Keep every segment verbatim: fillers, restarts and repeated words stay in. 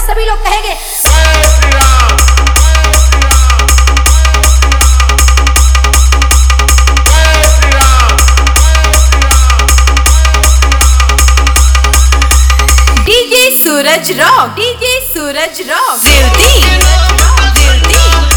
सभी लोग कहेंगे DJ Suraj rock, DJ Suraj rock, देवती देवती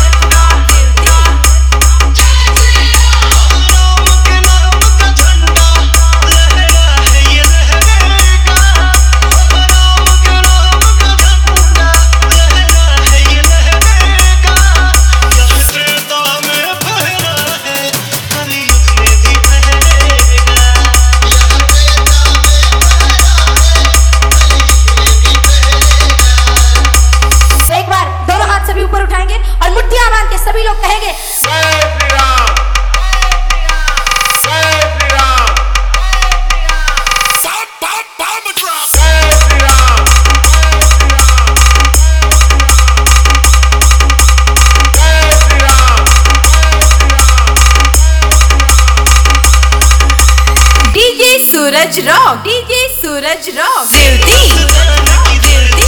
सभी लोग कहेंगे जय श्री राम, जय श्री राम, जय श्री राम, जय Shri Ram. DJ Suraj rock, DJ Suraj rock, देवती देवती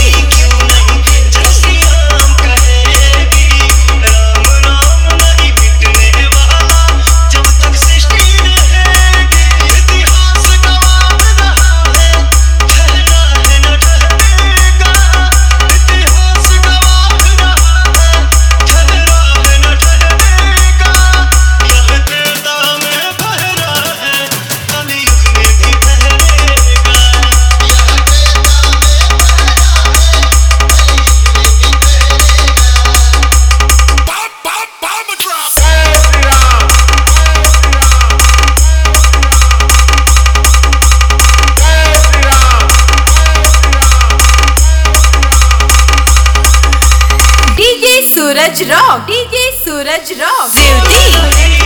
Suraj rock, DJ Suraj rock, देवती